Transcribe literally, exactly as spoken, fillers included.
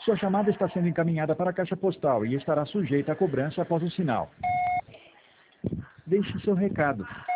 Sua chamada está sendo encaminhada para a caixa postal e estará sujeita a cobrança após o sinal. Deixe seu recado.